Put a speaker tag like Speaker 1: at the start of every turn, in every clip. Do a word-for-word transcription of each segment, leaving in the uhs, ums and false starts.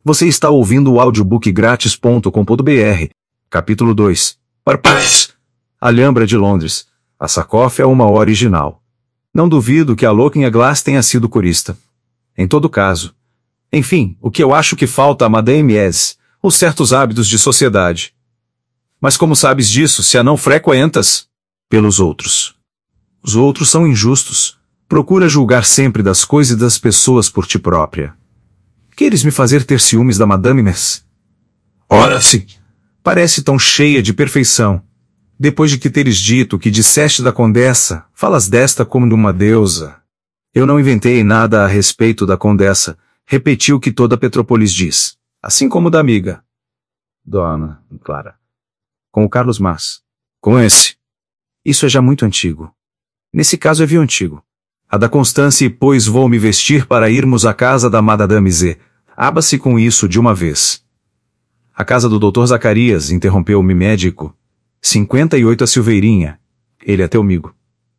Speaker 1: Você está ouvindo o audiobook grátis ponto com ponto br. Capítulo dois. Parpaz. Alhambra de Londres. A Sacoff é uma original. Não duvido que a Looking Glass tenha sido corista. Em todo caso. Enfim, o que eu acho que falta a Madame S, os certos hábitos de sociedade. Mas como sabes disso, se a não frequentas? Pelos outros. Os outros são injustos. Procura julgar sempre das coisas e das pessoas por ti própria. Queres me fazer ter ciúmes da Madame Mess? Ora sim. Parece tão cheia de perfeição. Depois de que teres dito o que disseste da condessa, falas desta como de uma deusa. Eu não inventei nada a respeito da condessa, repeti o que toda Petrópolis diz, assim como da amiga. Dona Clara. Com o Carlos Mas. Com esse. Isso é já muito antigo. Nesse caso é viu antigo. A da Constância, pois vou me vestir para irmos à casa da Madame Z. Aba-se com isso de uma vez. A casa do doutor Zacarias, interrompeu-me médico. cinquenta e oito a Silveirinha. Ele é teu amigo.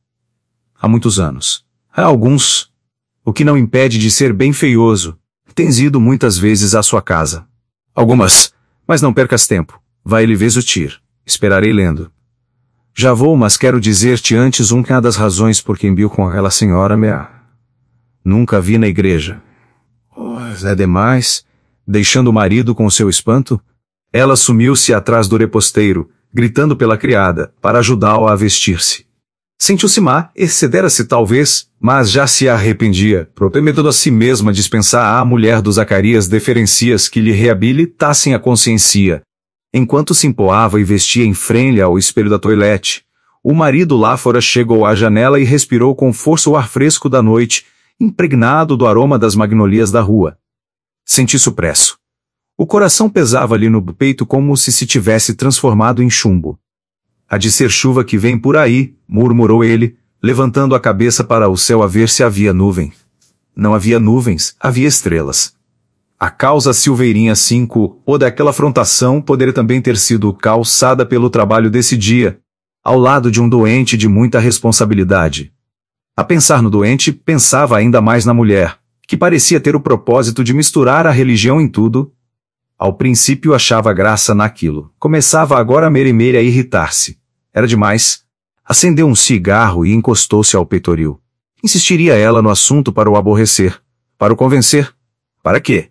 Speaker 1: Há muitos anos. Há alguns. O que não impede de ser bem feioso. Tens ido muitas vezes à sua casa. Algumas. Mas não percas tempo. Vai ele vez o tir. Esperarei lendo. Já vou, mas quero dizer-te antes uma das razões por que embio com aquela senhora mea. Nunca vi na igreja. Oh, é demais. Deixando o marido com o seu espanto, ela sumiu-se atrás do reposteiro, gritando pela criada, para ajudá-o a vestir-se. Sentiu-se má, excedera-se talvez, mas já se arrependia, prometendo a si mesma dispensar à mulher do Zacarias deferencias que lhe reabilitassem a consciência. Enquanto se empoava e vestia em frente ao espelho da toilette, o marido lá fora chegou à janela e respirou com força o ar fresco da noite, impregnado do aroma das magnolias da rua. Senti supresso. O coração pesava-lhe no peito como se se tivesse transformado em chumbo. Há de ser chuva que vem por aí, murmurou ele, levantando a cabeça para o céu a ver se havia nuvem. Não havia nuvens, havia estrelas. A causa Silveirinha cinco, ou daquela afrontação, poderia também ter sido calçada pelo trabalho desse dia, ao lado de um doente de muita responsabilidade. A pensar no doente, pensava ainda mais na mulher, que parecia ter o propósito de misturar a religião em tudo. Ao princípio achava graça naquilo, começava agora a meremer a irritar-se. Era demais. Acendeu um cigarro e encostou-se ao peitoril. Insistiria ela no assunto para o aborrecer, para o convencer. Para quê?